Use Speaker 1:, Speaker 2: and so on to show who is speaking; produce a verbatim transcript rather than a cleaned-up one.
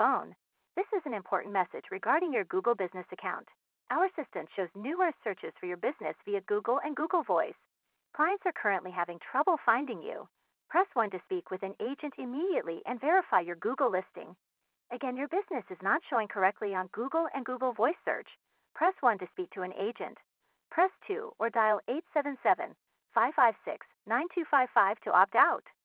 Speaker 1: phone. This is an important message regarding your Google Business account. Our assistant shows numerous searches for your business via Google and Google Voice. Clients are currently having trouble finding you. Press one to speak with an agent immediately and verify your Google listing. Again, your business is not showing correctly on Google and Google Voice search. Press one to speak to an agent. Press two or dial eight seven seven, five five six, nine two five five to opt out.